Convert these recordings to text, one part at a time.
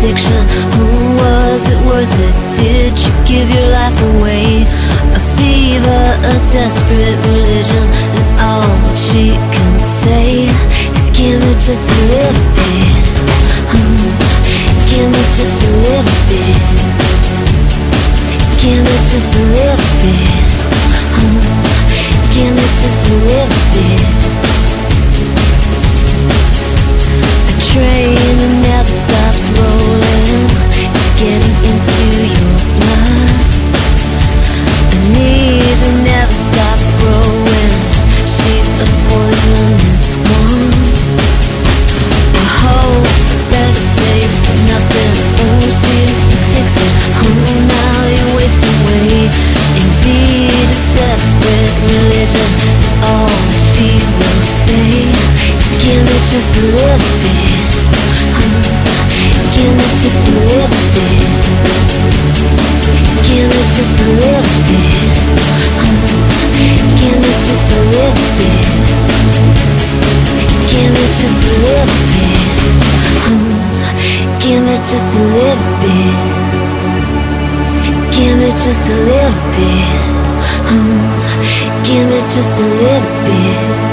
addiction. Was it worth it? Did you give your life away? A fever, a desperate religion, and all that she can say is give me just a little bit. Give me just a little bit. Give me just a little bit. Give me just a little bit. The train that never stops rolling, it's getting into your blood. The need that never stops growing, she's a poisonous one. I hope for better days, but nothing seems to fix it. Now you're wasting away. Indeed, a desperate religion, and all that she will say is give me just a little bit. Give me just a little bit. Give me just a little bit. Give me just a little bit. Give me just a little bit. Give me just a little bit. Give me just a little bit. Give me just a little bit.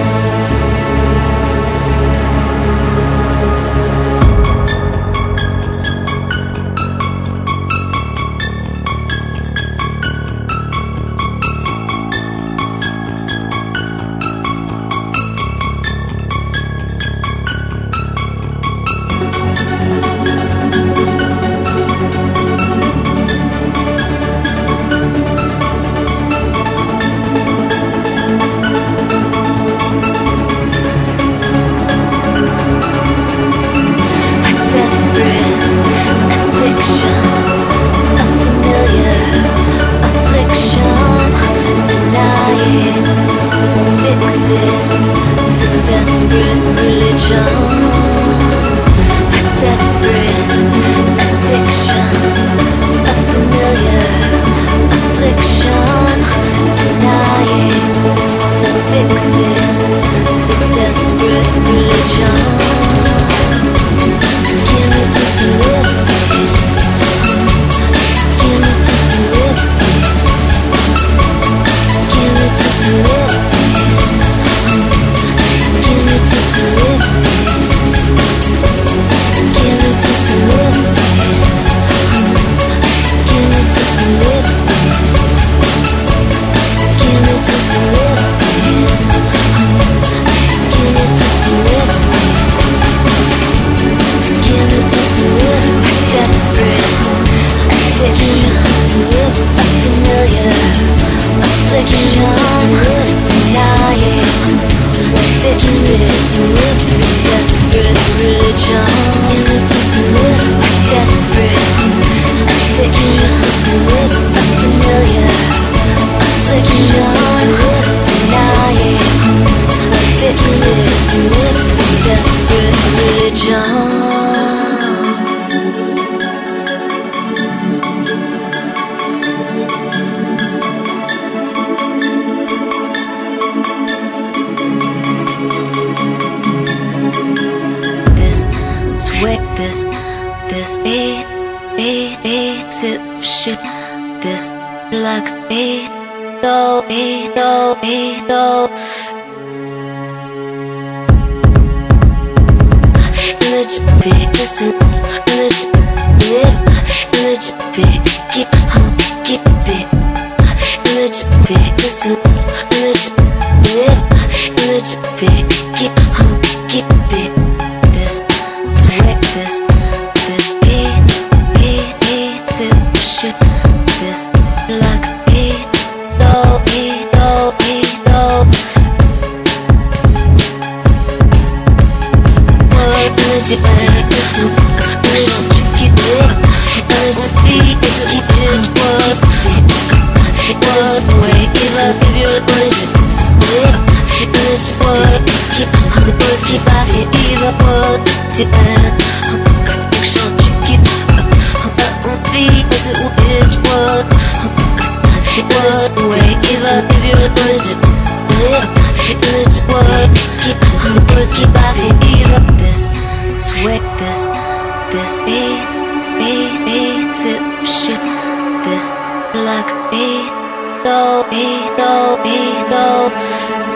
piece of shit. This like a piece, so,